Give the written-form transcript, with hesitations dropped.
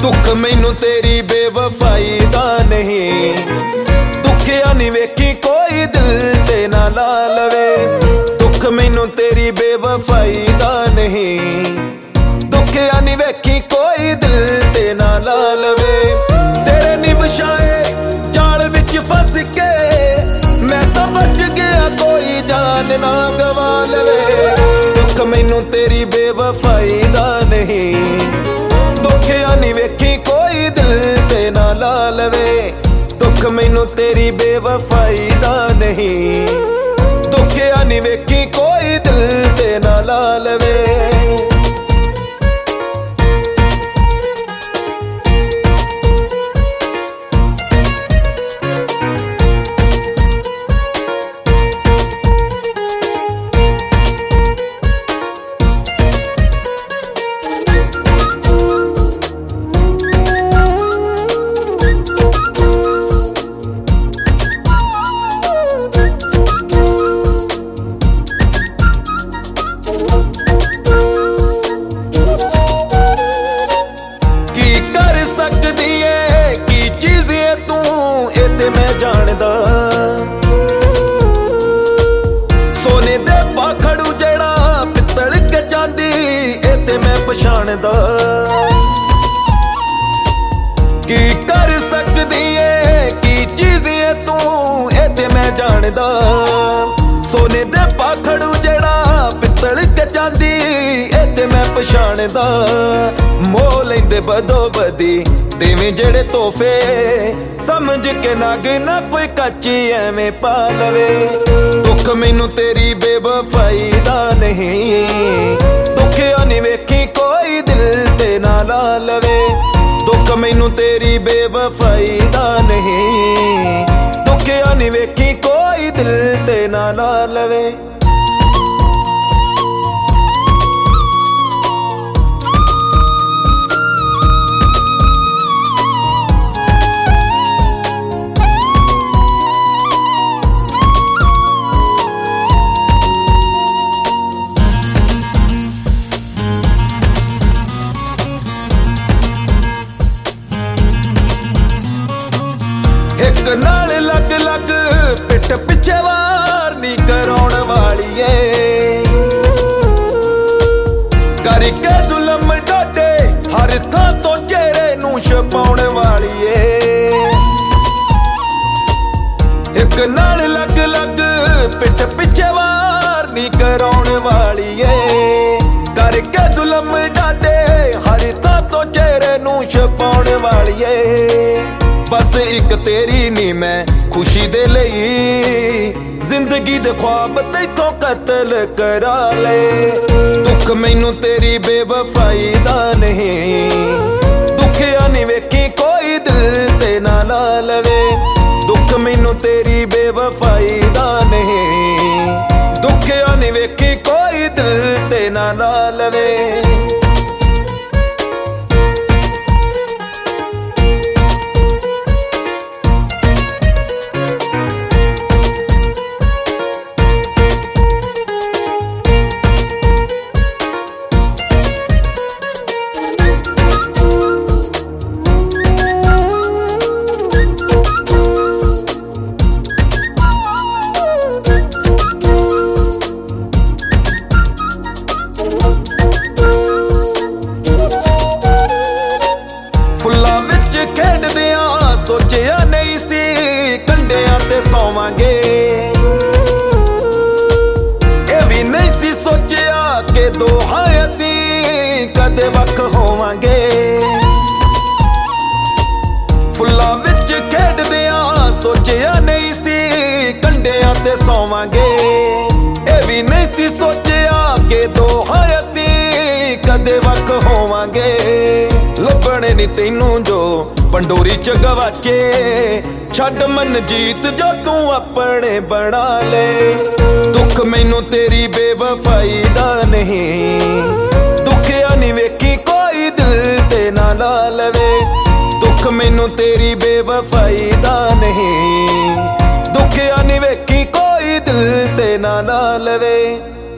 दुख मैनू तेरी बेवफाई दा नहीं, दुखिया नहीं वेखी कोई दिल ते ना ला लवे। दुख मैनू तेरी बेवफाई दा नहीं, दुखिया नहीं वेखी कोई दिल ते ना ला लवे। तेरे नी बछाए जाल विच फस के मैं तो बच गया, कोई जान ना गवा लवे। दुख मैनू तेरी बेवफाई दा नहीं, दुखिया नहीं वेखी कोई दिल ते ना ला लवे। दुख मैनू तेरी बेवफाई दा नहीं, दुखिया नहीं वेखी कोई दिल ते ना ला लवे। सकदी है की चीज़ है तू ए ते मैं जानदा, सोने दे पाखड़ू जड़ा पित्तल के चांदी ए ते मैं पछाणदा। की कर सकदी है की चीज़ है तू ए ते मैं जानदा, सोने दे पाखड़ू जड़ा पित्तल के चांदी ए ते मैं पछाणदा। मोह लैंदे बदो बदी देवें जेड़े तोहफे, समझ के नग ना कोई कच्ची एवें पा लवे। दुख मैनू तेरी बेवफाई दा नहीं, दुखिया नहीं वेखी कोई दिल ते ना ला लवे। दुख मैनू तेरी बेवफाई दा नहीं, दुखिया नहीं वेखी कोई दिल ते ना ला लवे। एक नाल लग लग पिट पिछे वार नी कराउण वाली ए, करके जुलम डाटे हर थां तो चेहरे नू छपाउण वाली ए। एक नाल लग लग पिट पिछे वार नी कराउण वाली ए, करके जुलम डाटे हर थां तो चेहरे नू छपाउण वाली ए। बस एक तेरी नी मैं खुशी दे लई, जिंदगी दे ख्वाब तैथों कतल करा ले। दुख मैनू तेरी बेवफाई दा नहीं, दुखिया नहीं वेखी कोई दिल ते ना ला लवे। दुख मैनू तेरी बेवफाई दा नहीं, दुखिया नहीं वेखी कोई दिल ते ना ला लवे। सोचिया नहीं सी कंडियां ते सोवांगे, ये भी नहीं सी सोचिया कि दो हां असी कदे वख होवांगे। फुल्लां विच खेडदे आ सोचिया नहीं सी कंडियां ते सोवांगे, ये भी नहीं सी सोचिया कि दो हां असी कदे वख होवांगे। लभणे नी तैनू जो पंडोरी च गवाचे, छड्ड मन जीत जो तू अपने बना ले। दुख मैनू तेरी बेवफाई दा नहीं, दुखिया नहीं वेखी कोई दिल ते ना ला लवे। दुख मैनू तेरी बेवफाई दा नहीं, दुखिया नहीं वेखी कोई दिल ते ना ला लवे।